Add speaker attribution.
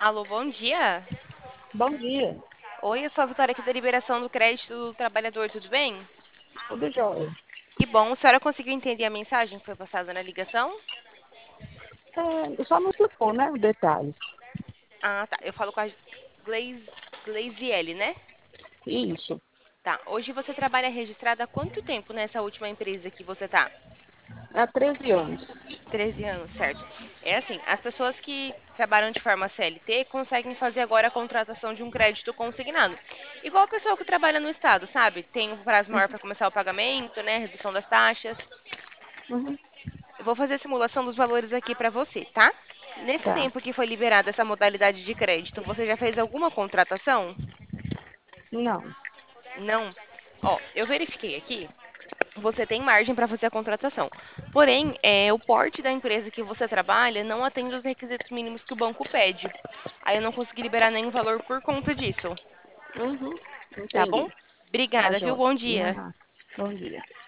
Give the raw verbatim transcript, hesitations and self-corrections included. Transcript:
Speaker 1: Alô, bom dia.
Speaker 2: Bom dia,
Speaker 1: Oi, eu sou a Vitória aqui da Liberação do Crédito do Trabalhador, tudo bem?
Speaker 2: tudo jóia.
Speaker 1: Que bom. A senhora conseguiu entender a mensagem que foi passada na ligação?
Speaker 2: É, só não explicou, né, os detalhes.
Speaker 1: Ah, tá. Eu falo com a Gleis... Gleisiele, né?
Speaker 2: Isso,
Speaker 1: Tá. Hoje você trabalha registrada há quanto tempo nessa última empresa que você tá?
Speaker 2: há treze anos.
Speaker 1: Treze anos, certo. É assim, as pessoas que trabalham de forma C L T conseguem fazer agora a contratação de um crédito consignado. Igual a pessoa que trabalha no Estado, sabe? Tem um prazo maior para começar o pagamento, né? Redução das taxas.
Speaker 2: Uhum,
Speaker 1: Eu vou fazer a simulação dos valores aqui para você, tá? Nesse
Speaker 2: tá,
Speaker 1: tempo que foi liberada essa modalidade de crédito, você já fez alguma contratação?
Speaker 2: não.
Speaker 1: Não? Ó, eu verifiquei aqui, você tem margem para fazer a contratação. Porém, é, o porte da empresa que você trabalha não atende os requisitos mínimos que o banco pede. Aí eu não consegui liberar nenhum valor por conta disso,
Speaker 2: Uhum,
Speaker 1: tá bom?
Speaker 2: entendi. Tá
Speaker 1: Obrigada, viu?
Speaker 2: jóia.
Speaker 1: Bom dia.
Speaker 2: Ah, bom dia.